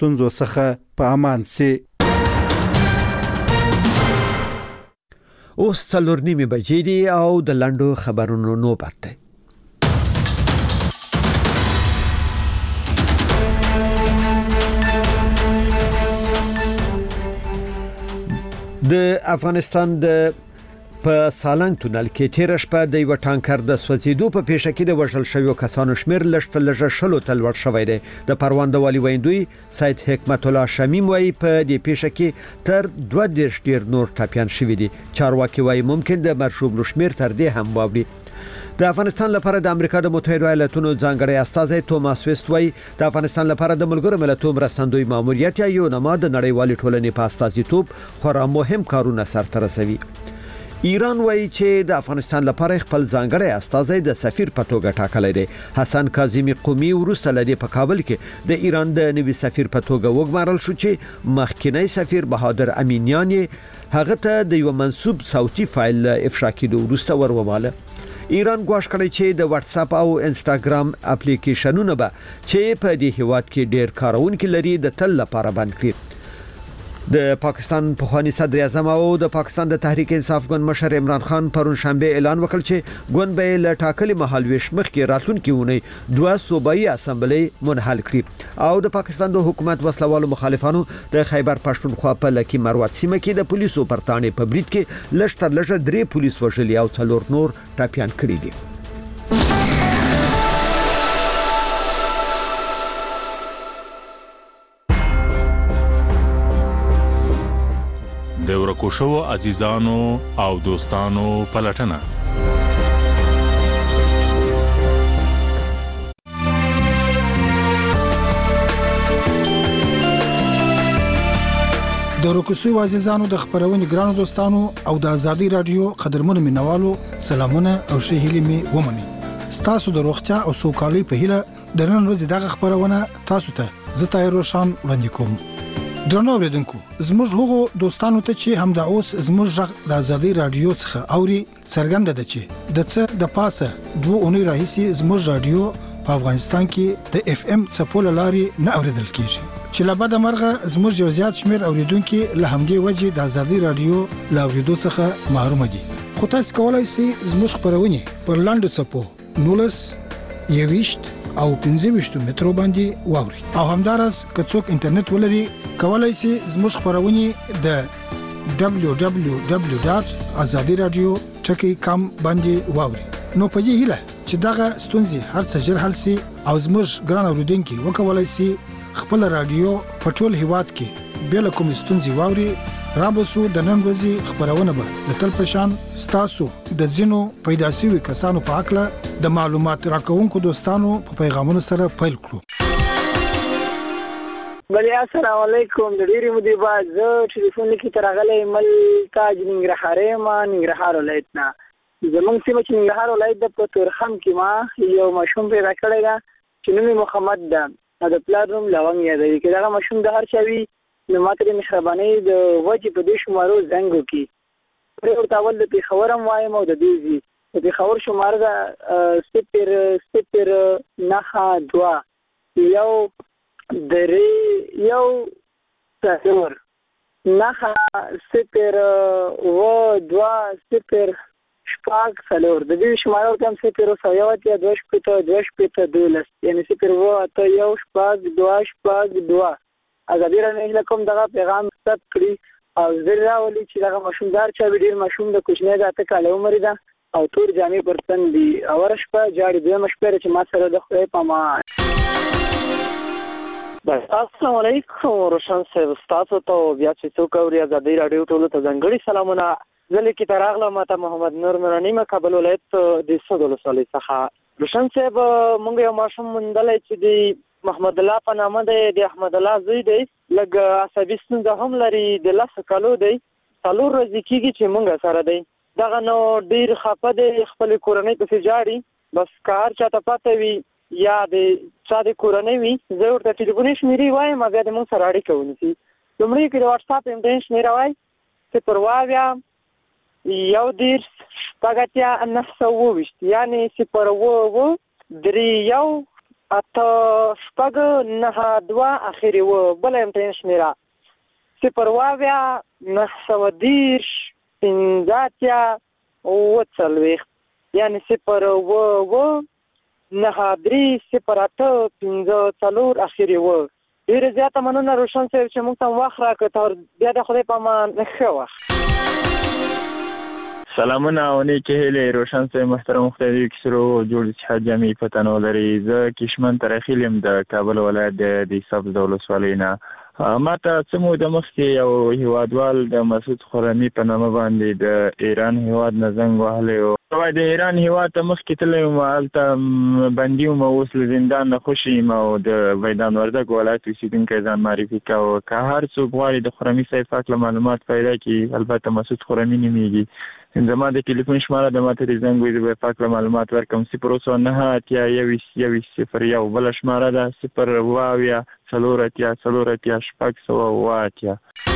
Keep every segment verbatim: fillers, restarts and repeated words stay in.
ستونزو څخه په امان سي. اوس څلور نیمې بجې دي او د لنډو خبرونو نوبت دی. د افغانستان د په سالنګ تونل کې تیر شپه د یو ټانکر د سوځیدو په پیښه کې د وژل شویو کسانو شمیر لږ لږ شلو تل ور شوی دی. د پروانده والی ویندوی سید حکمت الله شمیم وایي په دې پیښه کې تر دوه دیرش ډیر نور ټاپیان شوی دي. چارواکي وایي ممکن د مرشوب شمیر تر دې هم واوړي. د افغانستان لپاره د امریکا د متحده ایالاتونو ځانګړی استازی توماس ویست وایي د افغانستان لپاره د ملګرو ملتونو مرستندوی ماموریت یا یو نما د نړیوالې ټولنې په استازیتوب خورا مهم کارونه سرته رسوي. ایران وایي چې د افغانستان لپاره خپل ځانګړی استازی د سفیر په توګه ټاکلی دی. حسن کاظمی قومي وروسته لدی په کابل کې د ایران د نوي سفیر په توګه وګمارل شو چې مخکینی سفیر بهادر امینیان هغه ته د یو منسوب صوتي فایل افشا کېدو وروسته ورواله. ایران ګواښ کړی چې د واتس اپ او انستاګرام اپلیکیشنونه به چې په دې هیواد کې ډیر کارونکي لري د تل لپاره بند کړي. د پاکستان پخوانی صدر اعظم او د پاکستان د تحریک انصاف ګوند مشر عمران خان پرون شنبه اعلان وکړ چې ګوند به له ټاکلي مهال ویش مخکې راتلونکي ونی دوه صوبایي اسمبلی منحل کړي او د پاکستان د حکومت وسلوالو مخالفانو د خیبر پښتونخوا په لکی مروت سیمه کې د پولیسو پرتانې په برید کې لږ تر لږه درې پولیس وژلي او څلور نور ټاپیان کړي دي. د ورکو شو عزیزانو او دوستانو پلټنه. د ورکو شو عزیزانو د خبرونې ګرانو دوستانو او د ازادي رادیو قدرمنو مینوالو سلامونه او ښه هیلې می ومني. ستاسو د روغتیا او سوکالۍ په هیله د نن ورځې دغه خبرونه تاسو ته زه طاهر روشن وړاندې کوم. درنو اوریدونکو زموږ هغو دوستانو ته چې هم د اوس زموږ غږ د ازادي رادیو څخه اوري څرګنده ده چې د څه د پاسه دوه اونۍ راهیسې زموږ رادیو په افغانستان کې د اف ام څپو لاري نه اوریدل کیږي چې له بده مرغه زموږ یو زیات شمیر اوریدونکو له همدې وجې د ازادي رادیو له اوریدو څخه محروم دي. خو تاسو کولای شئ زموږ خبرونه پر لاندو څپو نولس یويشت او پنځه ویشت مترو باندې واوري او همدارس که څوک انټرنیټ ولري کولای شي زموږ خبرونه د دبلیو دبلیو دبلیو ډاټ ازادي رادیو ټکی کام باندې واوري. نو په دې هیله چې دغه ستونزې هر څه جر حل شي او زموږ ګران اوریدونکو وکولای شي خپل رادیو په ټول هیواد کې بل کوم ستونزې واوري. رابسو د نن ورځې خبرونه به د تل پشان ستاسو د ځینو پیدا شوی کسانو په اړه د معلومات راکونکو دوستانو په پیغامونو سره پیل کړو. بله السلام علیکم. د ډیری مودې بعد زه ټلیفون کې ترغلې مل تاج ننګرهار ما ننګرهار ولایت نه زمونږ سیمه چې ننګرهار ولایت د پتورخم کې ما یو مشوم پیدا کړی دا چې نوم محمد ده د پلانوم لوم یادوي کې دا مشوم د هر چوي نو ماته د مهرباني د وجه په دې شمارو زنګ کی پر ورته اول د پیښورم وایم او د دې د پیښور شمار دا سپر سپر نه دوا یو درې یو څلور نه سپر و دوا سپر شپږ څلور د دې شمار ورته سپر او یو اتیا دوه شپته دوه شپته دولس یعنی سپر و ته یو شپږ دوا شپږ دوا ازادي رانه کوم دغه پیغام ثبت کړی او زرا ولي چې دغه مشومدار چا ډیر مشوم د کوچنی د اته کال عمر ده او تور جامې پرتن دي او ورشپه جاری دوه مشپره چې ما سره د خدای په ما. السلام علیکم روشن صاحب تاسو ته بیا چې څوک اوري ازادي رادیو ټولو ته ځانګړي سلامونه. زه لیکي تراغله ماته محمد نور مرانی ما کابل ولایت د سودل صالح څخه. روشن صاحب مونږ یو ماشوم مندلای چې دی محمد الله په نامه دی د احمد الله زوی دی لږ عصبي ستونزه هم لري د لسو کالو دی څلور ورځې کېږي چې مونږ سره دی دغه نو ډېر خفه دی خپلې کورنۍ پسې جاړي بس که هر چاته پته وي یا د چا د کورنۍ وي زه ورته ټلیفوني شمېرې وایم بیا د مونږ سره اړیکه ونیسي. لومړی کې د واټساپ امډین شمېره وای صفر اویا یو دېرش شپږ اتیا نهه سوه اووه ویشت یعنې صفر اووه اووه درې یو اته شپږ نه دوه اخري و بل امتحان شمیره صفر واویا نه سوه دېرش پنځه اتیا اووه څلوېښت یعنې صفر اوه اوه نه درې صفر اته پنځه څلور اخري و. ډېره زیاته مننه روشن صاحب چې موږ ته وخت راکړ. تر بیا د خدای په امان ښه وخت. سلامونه او نیکې هیلې روشن صاحب محترم مختلفو کسرو جوړ اتحاد جامعي پتنو لري. زه کشمن ترخیل یم د کابل ولایت د د سبز ولسوالۍ نه. ما ته څه موده مخکې یو هیوادوال د مسعود خرمي په نامه باندې د ایران هیواد نه زنګ وهلی و. د ایران هیواد ته مخکې تللی وم، هلته بندي وم، اوس له زندان نه خوشي یم او د میدان وردګ ولایت اوسېدونکی ځان معرفي کوه. که هر څوک غواړي د خرمي صاحب په هکله معلومات پیدا کړي، البته مسعود خرمي نومېږي، زما د ټلیفون شماره د ما ته د زنګ وي، زه به په هکله معلومات ورکړم. صفر اوه سوه نهه اتیا یوویشت یوویشت صفر یو. بله شماره ده صفر اوه اویا څلور اتیا څلور اتیا شپږ سوه اوه اتیا.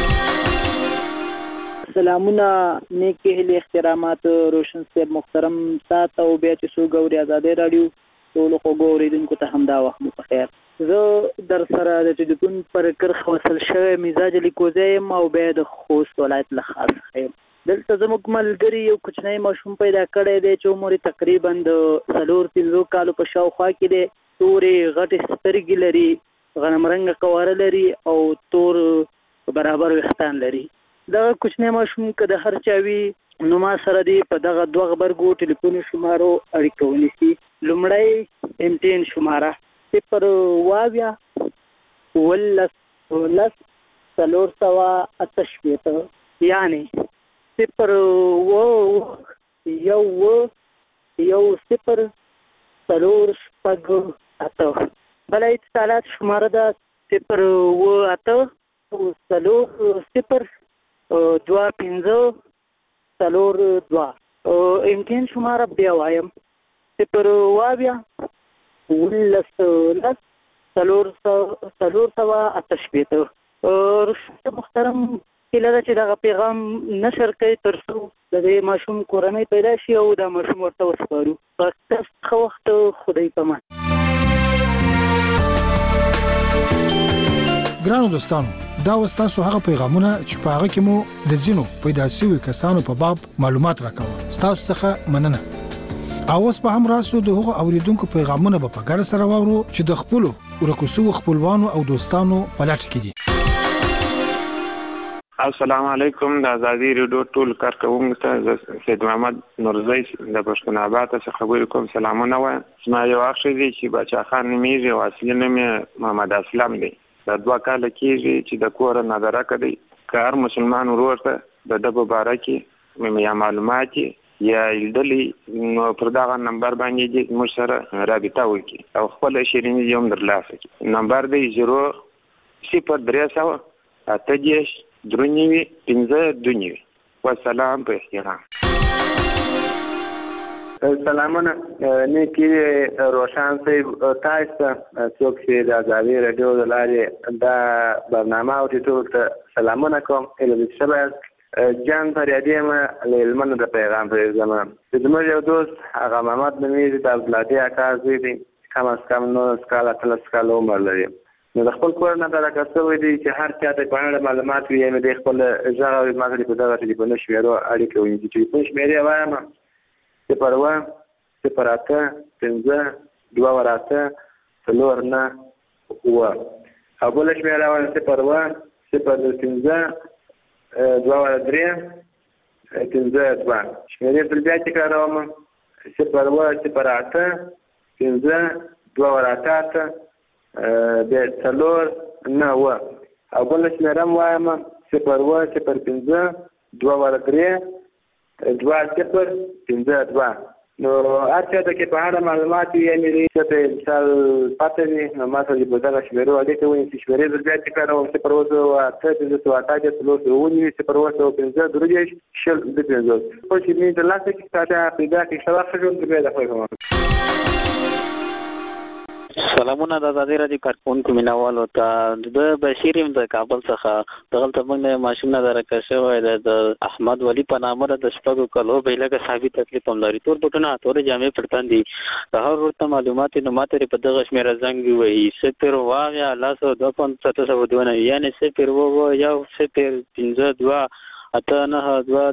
سلامونه، نیکې هیلې، احترامات روشن صاحب محترم تاته او بیا چې څوک اوري ازادۍ راډیو ټولو خوږو اورېدونکو ته همدا وخت مو په خیر. زه در سره د ټلیفون پر کرښه وصل شوی مزاج لیکوزی یم او بیا د خوست ولایت له ښار څخه یم. دلته زموږ ملګري یو کوچنی ماشوم پیدا کړی دی چې عمر یې تقریبا د څلور پنځو کالو په شاوخوا کې دی. تورې غټې سترګې لري، غنم رنګه قواره لري او تور برابر ویښتان لري. دغه کوچنی ماشوم که د هر چا وي نو ما سره دی په دغه دوه غبرګو ټلیفون شمارو اړیکه ونیسي. لومړی امتحان شماره صفر اوه اویا اوولس اوولس څلور سوه اته شپېته یعنې صفر اوه اوه یو اوه یو صفر څلور شپږ اته. بله اتصالات شماره ده صفر اوه اته څلور صفر دوه پنځه څلور دوه. امتحان شماره بیا وایم صفر اوه اویا اوولس لس څلور څلور سوه اته شپېته. روشن محترم هیله ده چې دغه پیغام نشر کوي تر څو د دې ماشوم کورنۍ پیدا شي او دا ماشوم ورته وسپارو. تاسو ښه وخت، خدای په امان. ګرانو دوستانو، دا وستاسو هغه پیغامونه چې په هغه کې مو د ځینو پیدا شوي کسانو په باب معلومات راکوه. ستاسو څخه مننه. او اوس په هم راسو د هغو اوریدونکو پیغامونه به په ګډه سره واورو چې د خپلو ورکو شوو خپلوانو او دوستانو په لټه کې دي. السلام علیکم. د ازادي ریډیو ټول کارکوونکو ته سید محمد نورزی د پښتون آباد څخه خبرې کوم. سلامونه وایم. زما یو اخ دی چې بچا خان نومېږي او اصلي نوم یې محمد اسلم دی. دا دوه کاله کېږي چې د کوره نظره کړی. که هر مسلمان ورور ته د ده په باره کې یا معلومات یا لیدلي نو پر دغه نمبر باندې موږ سره رابطه وکړي او خپل شیریني یې هم ترلاسه کړي. نمبر دی زیرو صفر درې سوه اته دېرش درې نوي پنځه دوه نوي. والسلام په احترام. سلامونه، نیکې روشن صاحب، تاسو ته څوک چې د ازادي راډیو د لارې دا برنامه اوري ټول ته سلامونه کوم. هیله چې شبه جان فریادي یم له هلمند د پیغام پرېږدم. زموږ یو دوست هغه محمد نومېږي، د عبدالهادي اکا زوی دی، کم از کم نولس کاله اتلس کاله عمر لري. نو د خپل کور نه دا کار شوی دی چې هر چا ته په اړه معلومات وي، یعنې د خپل غږ او ما سره په دغه ټلیفون شمیرو اړیکه ونیسي. ټلیفون شمېرې وایم صفر اوه صفر اته پنځه دوه ور اته څلور نه اووه. او بله شمېره وایم صفر اوه صفر پنځه دوه ور درې پنځه دوه. شمېرې بل بیا تکراروم صفر اوه صفر اته پنځه دوه ور اته اته بیا څلور نه اووه. او بله شمېره هم وایم صفر اوه صفر پنځه دوه ور درې دوه صفر پنځه دوه. نو هر چا ته کې په اړه معلومات وي، یعنې څه ته مثال پته وي، نو ما سره په دغه شمېرو اړیکه ونیسي. شمېرې زه بیا تکراروم صفر اوه سوه اته پنځه سوه اته اتیا څلور سوه اووه نوي صفر اوه سوه پنځه درې دېرش شل دوه پنځوس. خپل شیریني ترلاسه کړي، تا ته پیدا کړي. ښه وخت ژوند بیا د خدای په امان. سلامونه د آزادۍ راډیو کارکونکو مینوالو ته د بشیر د کابل څخه دغلته موږ نه ماشوم نه درکه شوی د احمد ولی په نامه د شپږو کلو به لکه ثابت تکلیف هم لري تور بټونه تور جامې پړتان دي د هر ورته معلومات نو ماته په دغه شمیره زنګ وي صفر واغیا لاسو د پنځه سو دونه یعنی صفر وو یو صفر پنځه دوه اته نه دوه.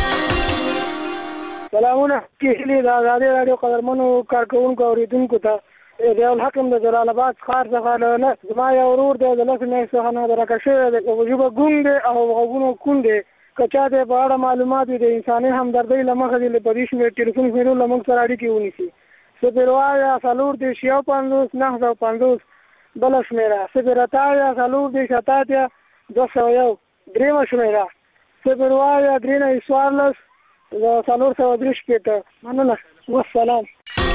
سلامونه کیلې د آزادۍ راډیو قدرمنو کارکونکو اوریدونکو ته ریاض الحکم د جلال آباد ښار څخه له زما یو ورور دی د لس میاشتو څخه نه درکه شوی دی په وجوبه ګونګ دی او غوږونه کوڼ دی که چا دی په اړه معلومات وي د انساني همدردۍ له مخې دې په دې شمېر ټلیفون شمېرو له موږ سره اړیکې ونیسي صفر اویا څلور دېرش یو پنځوس نهه سوه پنځوس بله شمېره صفر اته اویا څلور دېرش اته اتیا دوه سوه یو درېیمه شمېره صفر اویا درې نوي څوارلس څلور سوه درې شپېته مننه والسلام.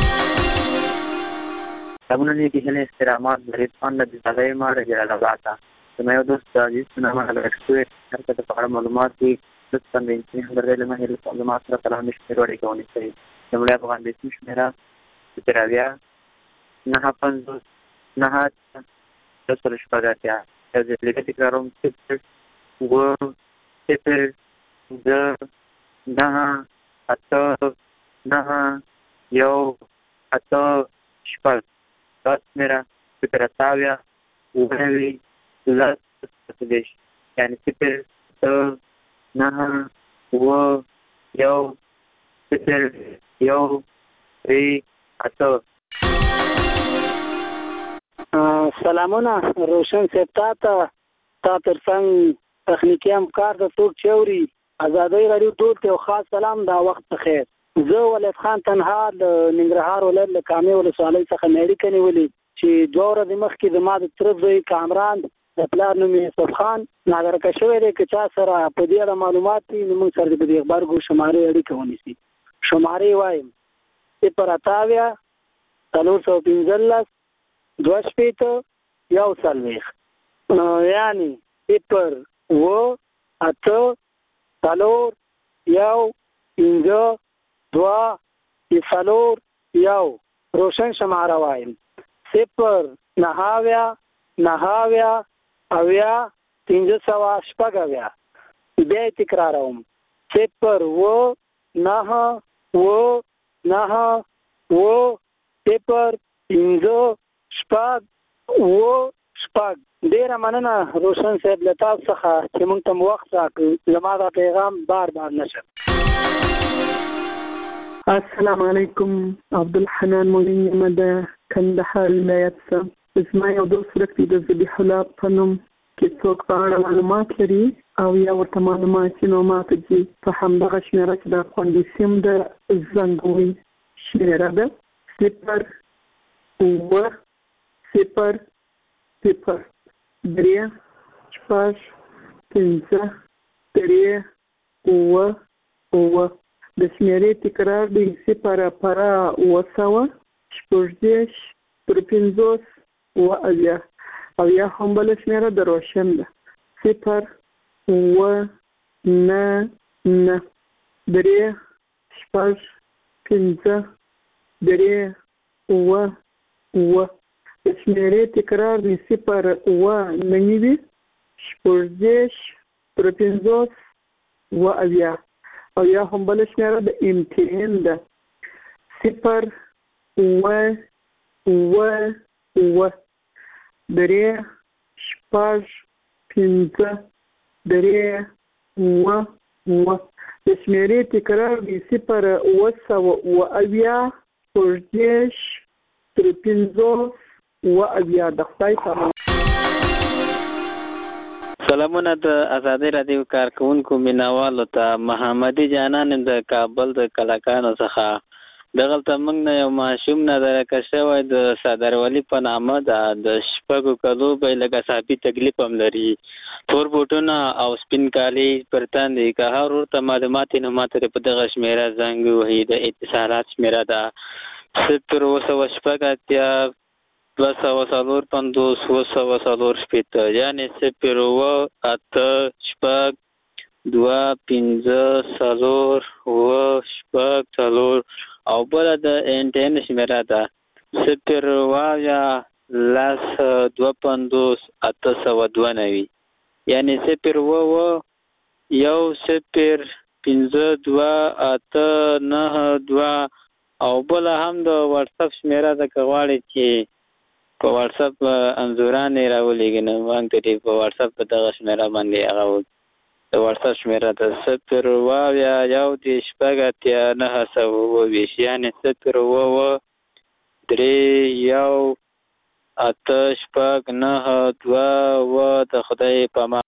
سلامونه نیکی هیله استرامات برید خان د زادای ما د جلال آباد ته زما یو دوست عزیز په نامه هلک شوی هر څه په اړه معلومات دي دوست باندې انساني همدردۍ له مخې له معلومات سره کلام شمېر وړاندې کوونکی لومړی افغان بیسي شمېره صفر اویا نهه پنځوس نهه دوه سل شپږ اتیا یو ځل لږ تکراروم صفر اووه صفر پنځه نهه اته نهه یو اته شپږ داس میرا صفر اته اویا اووه نوي لس اته دېرش یعنې صفر اته نهه اووه یو صفر یو درې اته. سلامونه روشن صاحب تا ته تا تر څنګ تخنیکي همکار د څوک چې اوري آزادۍ راډیو ټول ته یو خاص سلام دا وخت بخیر. زه ولید خان تنها د ننګرهار ولایت له کامې ولسوالۍ څخه مې اړیکه نیولې چې دوه ورځې مخکې زما د تره زوی کامران د پلار نوم یې یوسف خان نادرکه شوی دی که چا سره په دې اړه معلومات وي نو موږ سره د په دې غبرګو شمارې اړیکه ونیسي. شمارې وایم صفر اته اویا څلور سوه پنځلس دوه شپېته یو څلوېښت یعنې صفر اووه اته څلور یو پنځه دوه څلور یو. روشن شماره وایم صفر نهه اویا نهه اویا اویا پنځه سوه شپږ اویا. بیا یې تکراروم صفر اووه نهه اووه نهه اووه صفر پنځه شپږ اووه شپږ. ډېره مننه روشن صاحب له تاسو څخه چې موږ ته وخت راکړ زما دا پیغام بار بار نشم. السلام علیکم عبدالحنان مولین یم د کندهار ولایت څخه. زما یو دوست ورک دی د ذبیح الله په نوم کې څوک په اړه معلومات لري او یا ورته معلومات چې نو ماته دي په همدغه شمېره چې د خوندي سیم د زنګوي شمېره ده صفر اووه صفر صفر درې شپږ پنځه درې اووه اووه. د شمېرې تکرار دی صفر پره اووه سوه شپږ دېرش پر پنځوس اووه اویا او یا هم بله شمېره د روشن ده صفر اووه نه نه درې شپږ پنځه درې اووه اووه. د شمېرې تکرار دی صفر اووه نه نوي شپږ دېرش پر پنځوس اووه اویا او یا هم بله شمېره د ام ټي ان ده صفر اووه اووه اووه درې شپږ پنځه درې اووه اووه. د شمېرې تکرار دی صفر اووه سوه اووه اویا شپږ دېرش تر پنځوس اووه اویا. د خدای په سلامونه د آزادۍ راډیو کارکونکو مینوالو ته محمدي جانان د کابل د کلاکانو څخه دغلته موږ نه یو ماشوم نه درکه شوی د صدر ولی په نامه ده د شپږو کلو به لکه صافي تکلیف هم لري تور بوټونه او سپین کالي پر تن دي که هر ورته معلومات نو ماته په دغه شمېره زنګ وهي د اتصالات شمېره ده صفر اووه سوه شپږ اتیا دوه سوه څلور پنځوس اووه سوه څلور شپېته یعنې صفر اووه اته شپږ دوه پنځه څلور اووه شپږ څلور او بله د انټین شمېره ده صفر وایا لاس دوه پنځوس اته سوه دوه نوي یعنی صفر اووه یو صفر پنځه دوه اته نهه دوه او بل هم د واتساپ شمیره د کغواړي چې په واتساپ انزورانې راولېږي نو موږ ته په واتساپ په دغه شمیره باندې هغه د واتساپ شمیره د صفر وایا یو دېرش شپږ اتیا نهه سوه اووه ویشت یعنې صفر اووه درې یو اته شپږ نهه دوه اووه د خدای په امان.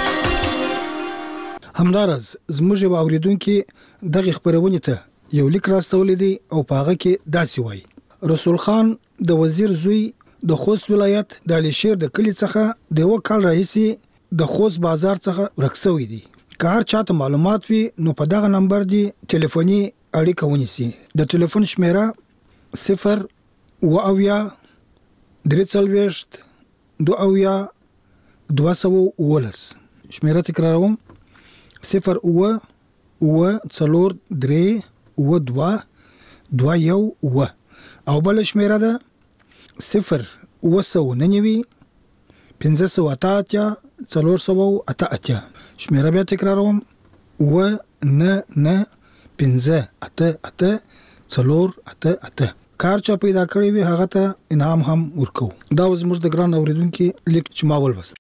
همدارز زموږ یو اورېدونکي دغې خپرونې ته یو لیک راستولی دی او په هغه کې داسې وایي: رسول خان د وزیر زوی د خوست ولایت د علیشیر د کلي څخه د یو کال راهیسې د خوست بازار څخه ورک شوی دی. که هر چاته معلومات وي نو په دغه نمبر دی ټلیفوني اړیکه ونیسي. د ټلیفون شمیره صفر اوه اویا درې څلوېښت دوه اویا دوه سوه اوولس. شمیره تکراروم: صفر اوه اوه څلور درې اوه دوه دوه یو اوه. او بل شمیره ده صفر اوه سوه نهه نوي پنځه سوه اته اتیا څلور سوه اته اتیا. شمیره بیا تکراروم: اوه نه نه پنځه اته اته څلور اته اته. کار چا پیدا کړی وي هغه ته انعام هم ورکو. دا زموږ د ګران اوریدونکو لیک چې ما ولوست.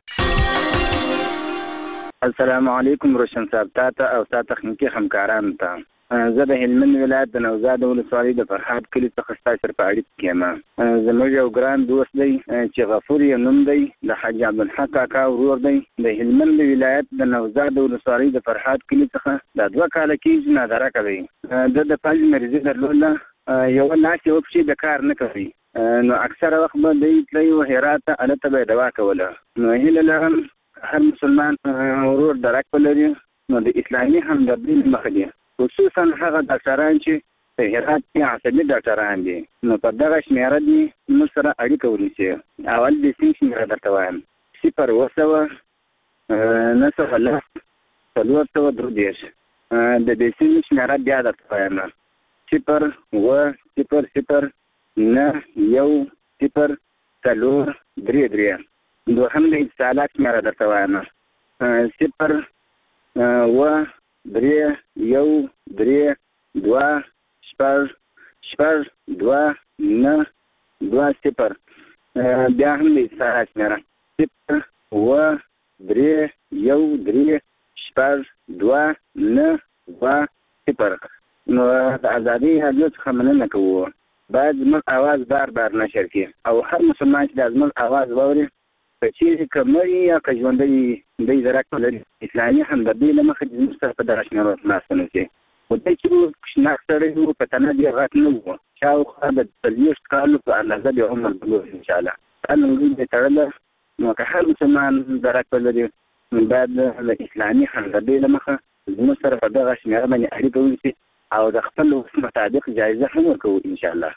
السلام علیکم روشن صاحب، تاسو او تاسو تخنیکی همکارانو ته. زه د هلمند ولایت د نوزاد ولسوالۍ د فرهاد کلي څخه ستاسو سره په اړیکه کې یم. زموږ یو ګران دوست دی چې غفور یې نوم دی، د حاج عبدالحق کاکا ورور دی. د هلمند ولایت د نوزاد ولسوالۍ د فرهاد کلي څخه د دوه کاله کېږي نادره کوي. د د پنځ مریضي درلوده، یو لاس یو پښې د کار نه کوي، نو اکثره وخت به دی تللی و هرات ته، هلته به یې دوا کوله. نو هیله لرم هر مسلمان ورور درک ولري نو د اسلامي همدردۍ له مخې دی، خصوصا هغه ډاکټران چې په هرات کې عصبي ډاکټران دي، نو په دغه شمیره دي موږ سره اړیکه ونیسي. اول د سیم شمیره درته وایم: صفر اوه سوه نهه سوه لس څلور سوه درې دېرش. د دې سیم شمیره بیا درته وایم: صفر اوه صفر صفر نهه یو صفر څلور درې درې. دوهم د اتصالات شمیره درته وایم: صفر اوه درې یو درې دوه شپږ شپږ دوه نهه دوه صفر. بیا هم د اتصالات شمیره: صفر اوه درې یو درې شپږ دوه نهه دوه صفر. نو د ازادي راډیو څخه مننه کوو، باید زموږ اواز بار بار نشر کړي او هر مسلمان چې د زموږ اواز واوري، که چیرې که مړي یا که ژوندی دی درک ولري، اسلامي همدردۍ له مخې زموږ سره په دغه شمیرو خلاص نه شي. خو دی چې و شناک سړی و، په تنه دې غټ نه و، شاوخوا د څلوېښت کالو په اندازه د عمر درلود انشاءالله. دا نومځي دی تړله، نو که هر مسلمان درک ولري نو باید د اسلامي همدردۍ له مخه زموږ سره په دغه شمیره باندې اړیکه ونیسي او د خپل وس مطابق جایزه هم ورکوو انشاءالله.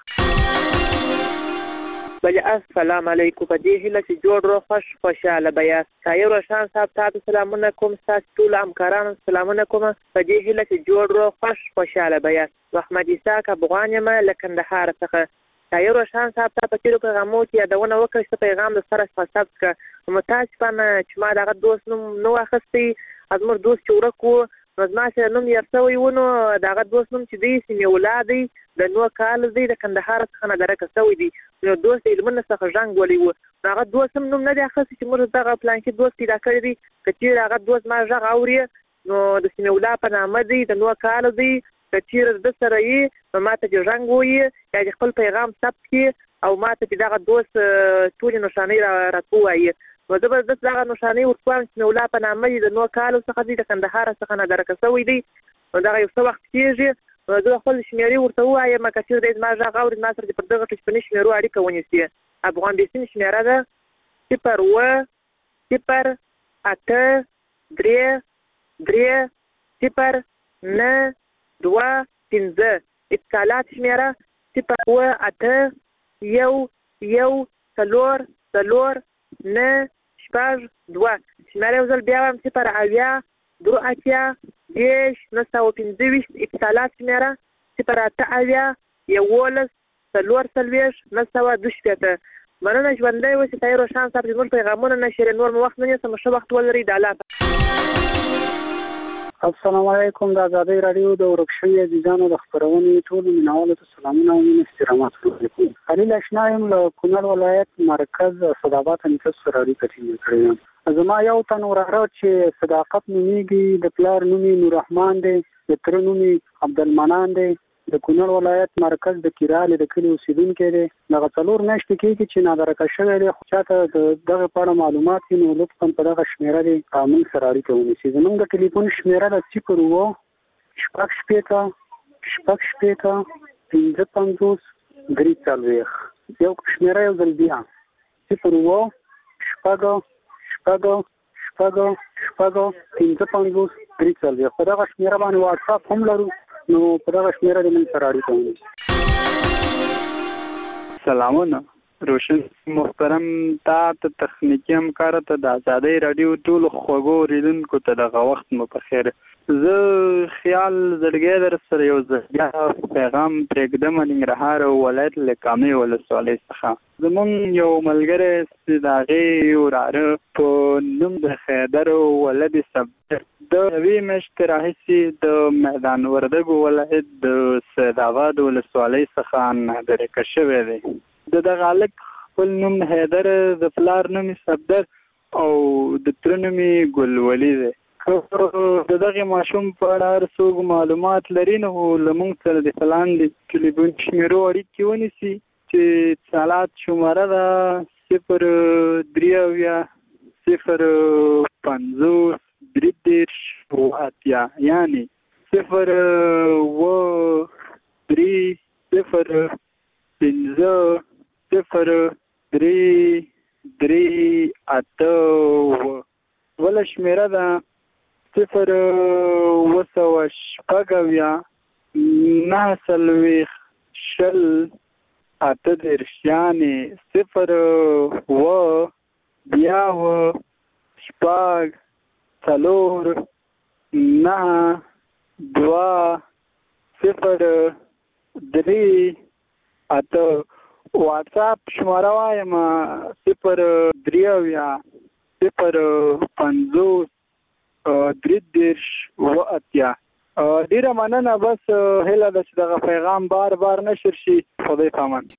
بله السلام علیکم. په دې هیله چې جوړ روغ خوش خوشحاله به یاست. طاهر روشن صاحب تاسو سلامونه کوم، ستاسو ټولو همکارانو سلامونه کوم. په دې هیله چې جوړ روغ خوش خوشحاله به یاست. محمد اسحاق افغان یم له کندهار څخه. طاهر روشن صاحب ته په تېرو پیغامو کې یادونه وکړه چې پیغام د سره څخه ثبت کړه. متاسفانه چې ما دغه دوست نوم نه واخیستی، زموږ دوست چې ورک و نو زما سره نوم یې شوی و، نو دغه دوست نوم چې دی سمیع الله دی، د نوه کال دی، د کندهار څخه نادرکه شوی دی. نو دوست د هلمند څخه ژنګ ولی و، نو هغه دوست هم نوم نه دی اخیستی چې موږ دغه پلانکي دوست پیدا کړی دی. که چېرې هغه دوست ما غږ اوري نو د سمیع الله په نامه دی، د نوه کال دی، که چېرې د سره یې نو ما ته چې ژنګ ووایي یا د خپل پیغام ثبت کړي او ما ته چې دغه دوست ټولې نښانۍ راته ووایي، نو زه به دغه نښانۍ ورکوم چې سمیع الله په نامه دی، د نوه کالو څخه دی، د کندهار څخه نادرکه شوی دی. نو دغه یو څه وخت کېږي، نو زه خپل شمېرې ورته ووایم، که چېرې دی زما غږ اوري ما سره دې پر دغه ټلیفوني شمېرو اړیکه ونیسي. افغان بیسیم شمېره ده صفر اوه صفر اته درې درې صفر نه دوه پنځه. اتصالات شمېره صفر اوه اته یو یو څلور څلور نه شپږ دوه. شمېره یو ځل بیا وایم: صفر اویا دوه اتیا دېرش نهه سوه پنځه ویشت. اتصالات شمېره صفر اته اویا یولس څلور څلوېښت نه سوه دوه شپېته. مننه ژوندی اوسې طاهر روښان صاحب چې زموږ پیغامونه نشرې. نور مو وخت نه نیسم، ښه وخت ولرئ. د الله السلام علیکم. د ازادۍ راډیو د ورک شوي عزیزانو د خپرونې ټولو مینوالو ته سلامونه او مینې احترامات وکړم. خلیل اشنا یم له کونړ ولایت مرکز صدابات نیکه سره اړیکه ټینګه کړې یم. زما یو تن وراره چې صداقت نومیږي، د پلار نوم یې نوررحمان دی، د تره نوم یې عبدالمنان دی، د کونړ ولایت مرکز د کیرالې د کلي اوسېدونکی دی. دغه څلور میاشتې کېږي چې نادرکه شوی دی، خو چاته د دغه په اړه معلومات وي نو لطفا په دغه شمېره دی موږ سره اړیکه ونیسي. زموږ د ټلیفون شمېره ده صفر اووه شپږ شپېته شپږ شپېته پنځه پنځوس درې څلوېښت. یو شمېره یو ځل بیا صفر اووه شپږ شپږ شپږ شپږ پنځه پنځوس درې څلوېښت. په دغه شمېره باندې واټساپ هم لرو نو په دغه شمېره د موږ سره اړیکه ونیسي. سلامونه روشن محترم، تا ته تخنیکي همکاره ته د ازادۍ راډیو ټولو خوږو اورېدونکو ته دغه وخت مو په خیر. زه خیال زړګی در سره یو ځل بیا پیغام پرېږدم ننګرهار ولایت له کامې ولسوالۍ څخه. زمونږ یو ملګری چې د هغې وراره په نوم د خیدر ولد صبر د یوې میاشتې راهیسې د میدان وردګو ولایت د سیدآباد ولسوالۍ څخه نادرکه شوی دی. د دغه هلک خپل نوم حیدر، د پلار نوم صبر او د تره نوم ګلولي دی. د دغه ماشوم په اړه هر څوک معلومات لري نو له موږ سره د لاندې ټلیفون شمېرو اړیکې ونیسي چې سالات شماره ده صفر درې اویا صفر پنځوس درې دېرش اووه اتیا، یعنې صفر اووه درې صفر پنځه صفر درې درې اته اووه. بله شمېره ده صفر اووه سوه شپږ اویا نهه څلوېښت شل اته دېرش، یعنې صفر اووه بیا اووه شپږ څلور نهه دوه صفر درې اته. واټساپ شماره وایم صفر درې اویا صفر پنځوس درې دېرش اووه اتیا. ډېره مننه. بس هیله ده چې دغه پیغام بار بار نشر شي. خدای پامان.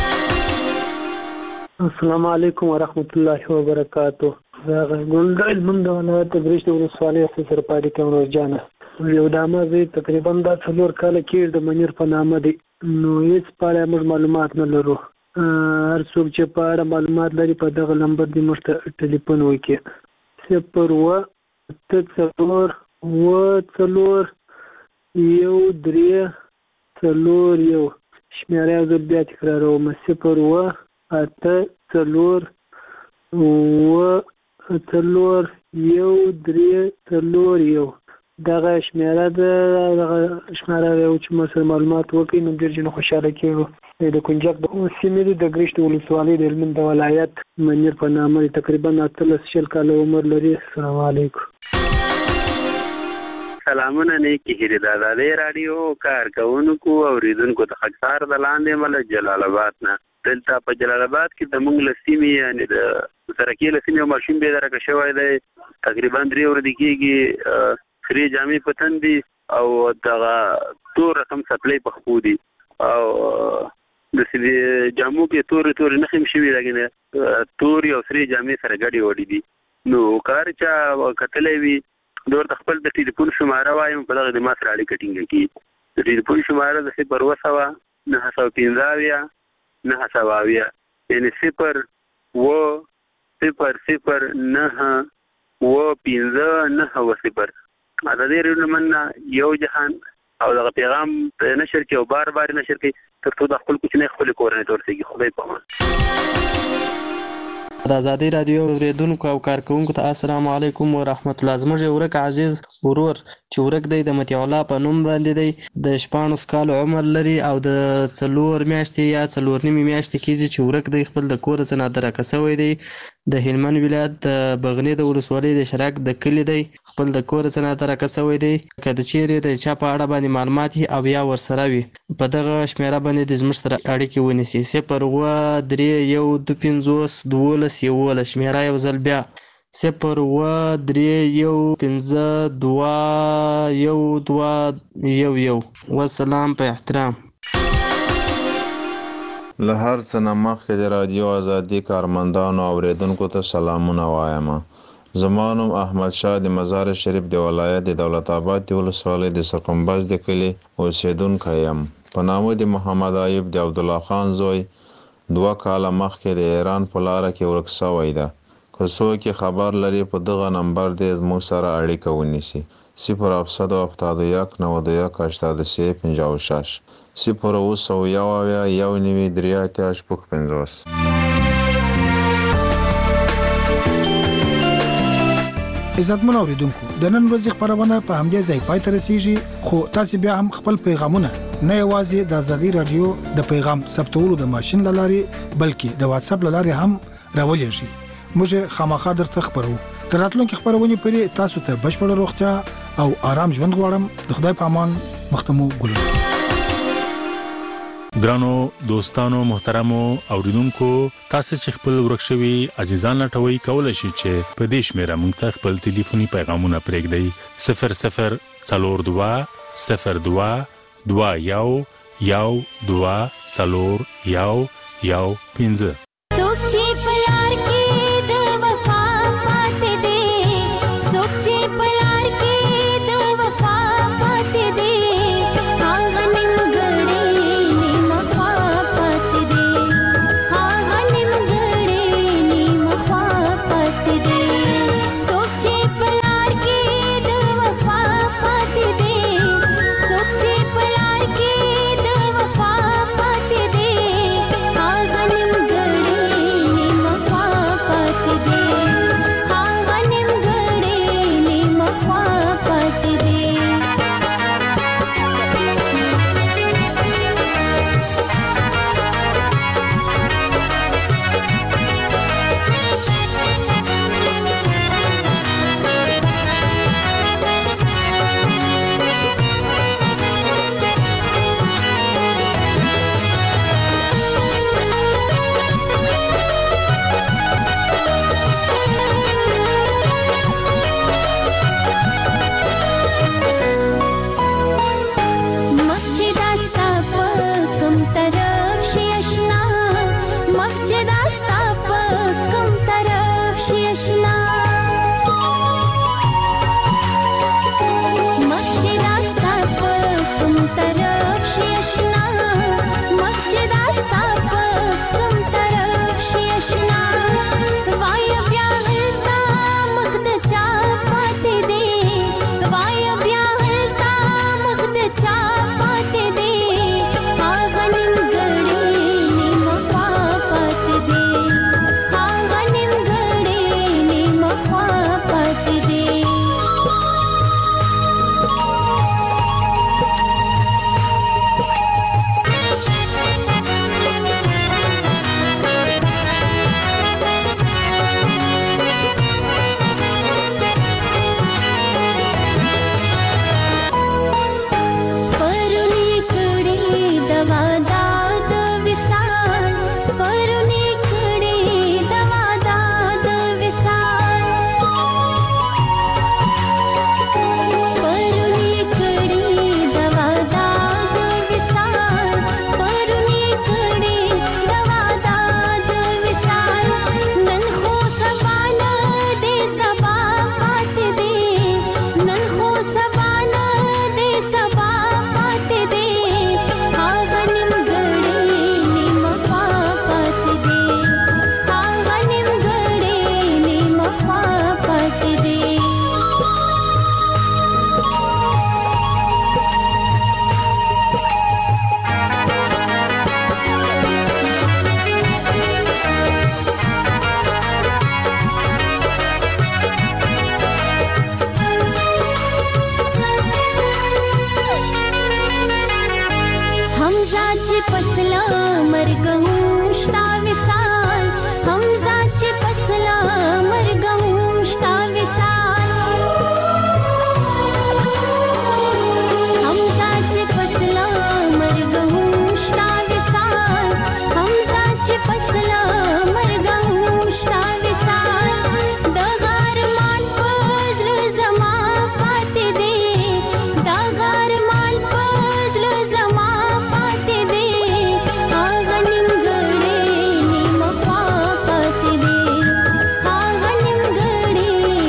السلام علیکم ورحمت الله وبرکاتو. زه ګل هلمند ولایت د بریښت ولسوالۍ سره په اړیکه یم. روزجانه یو دامه زه تقریبا دا څلور کاله کېږي د منیر په نامه دی، نو هېڅ په اړه موږ معلومات نه لرو. هر څوک چې په اړه معلومات لري په دغه نمبر دې موږ ته ټلیفون وکړي. صفر اووه اته څلور اووه څلور یو درې څلور یو. شمېره یو ځل بیا تکراروم صفر اووه اته څلور اووه څلور یو درې څلور یو. دغه شمېره ده. دغه شمېره یو چې موږ سره معلومات وکړي نو ډېر ځینې خوشحاله کېږو. د کنجک د سیمې دي، د ګرشت ولسوالۍ د هلمند ولایت منیر په نامه دی، تقریبا اتلس شل کاله عمر لري. السلام علیکم. سلامونه نیکې هیلې د ازادۍ راډیو کارکوونکو او اوریدونکو ته خاکسار د لاندې مله جلال آباد نه. دلته په جلال آباد کې د موږ له سیمې یعنې د سرکې له سیمې یو ماشوم بېدرکه شوی دی. تقریبا درې ورځې کېږي. خرې جامې په تن دي او دغه تور رقم څپلۍ په خپو دي او د جامو کې تورې تورې نښې هم شوي لګې تورې او سرې جامې سره ګډې وډې دي. نو که هر چا کتلی وي د ورته خپل د ټلیفون شماره وایم په دغه د ما سره اړیکه ټینګه کړي. د ټلیفون شماره د صفر اووه سوه نهه سوه پنځه اویا نهه سوه اویا، یعنې صفر اووه صفر صفر نهه اووه پنځه نهه اووه صفر. ازادۍ راډیو مننه یو جهان او دغه پیغام نشر کړي او بار بار نشر کړي تر څو د خپل کوچنۍ خپلې کورنۍ ته ورسېږي. خدای پامان. د ازادۍ راډیو اوریدونکو او کارکوونکو ته السلام علیکم ورحمت الله. زموږ یو ورک عزیز ورور چې ورک دی د مطیع الله په نوم باندې دی، د شپاړس کالو عمر لري او د څلور میاشتې یا څلور نیمې میاشتې کېږي چې ورک دی، خپل د کوره څخه نادرکه شوی دی. د هلمند ولایت د بغنی د ولسوالۍ د شراک د کلي دی، خپل د کوره څخه نادرکه شوی دی. که د چیرې د چا په اړه باندې معلومات وي او یا ورسره وي په دغه شمیره باندې د زموږ سره اړیکې ونیسي. صفر اووه درې یو دوه پنځوس دولس یولس شمیره یو ځل بیا صفر اووه درې یو پنځه دوه یو دوه یو یو. والسلام په احترام. له هر څه نه مخکې د رادیو ازادي کارمندانو او اوریدونکو ته سلامونه وایم. زما نوم احمد شاه د مزار شریف د ولایت د دولت آباد د ولسوالۍ د سرکمبز د کلي اوسیدونکی یم. په نامه د محمد ایوب د عبدالله خان زوی دوه کاله مخکې د ایران په لاره کې ورک شوی ده. که څوک خبر لري په دغه نمبر دی زموږ سره اړیکه ونیسي. صفر هفتصد و هفتاد و یک نود و یک هشتاد و سه پنجاه و شش صفر اوه سوه یو اویا یو نوي درې اتیا شپږ پنځوس. عزتمن اوریدونکو، د نن ورځې خبرونه په همدې ځای پای ته رسیږي، خو تاسو بیا هم خپل پیغامونه نه یوازې د ازادي رادیو د پیغام ثبتولو د ماشين لارې بلکې د واتس اپ لارې هم راولېږئ. موږ خامخا درته خبرو. تر راتلونکي خبرونه پرې تاسو ته بشپړ روغتیا او آرام ژوند غواړم. د خدای په امان. مختمو ګلو. ګرانو دوستانو محترمو اوریدونکو، تاسو چې خپل ورکشوي عزیزان لټوي کولای شئ چې په دې شمیره موږ ته خپل ټلیفوني پیغامونه پرېږدئ. صفر صفر څلور دوه صفر دوه دوه یو یو دوه څلور یو یو پنځه.